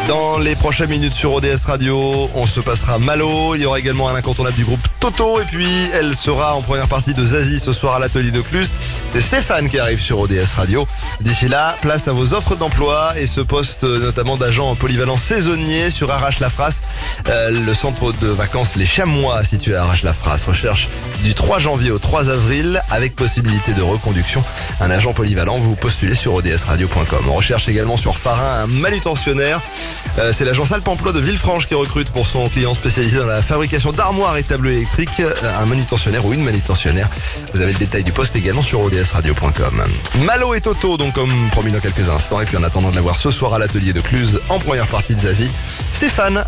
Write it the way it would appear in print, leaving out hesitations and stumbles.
Dans les prochaines minutes sur ODS Radio, on se passera Malo. Il y aura également un incontournable du groupe Toto. Et puis, elle sera en première partie de Zazie ce soir à l'atelier de Cluse. C'est Stéphane qui arrive sur ODS Radio. D'ici là, place à vos offres d'emploi et ce poste notamment d'agent polyvalent saisonnier sur Arrache-la-Frasse. Le centre de vacances Les Chamois situé à Arrache-la-Frasse recherche du 3 janvier au 3 avril avec possibilité de reconduction. Un agent polyvalent, vous postulez sur odsradio.com. On recherche également sur Farin un manutentionnaire. C'est l'agence Alpemploi de Villefranche qui recrute pour son client spécialisé dans la fabrication d'armoires et tableaux électriques. Un manutentionnaire ou une manutentionnaire. Vous avez le détail du poste également sur odsradio.com. Malo et Toto, donc comme promis dans quelques instants. Et puis en attendant de la voir ce soir à l'atelier de Cluse en première partie de Zazie, Stéphane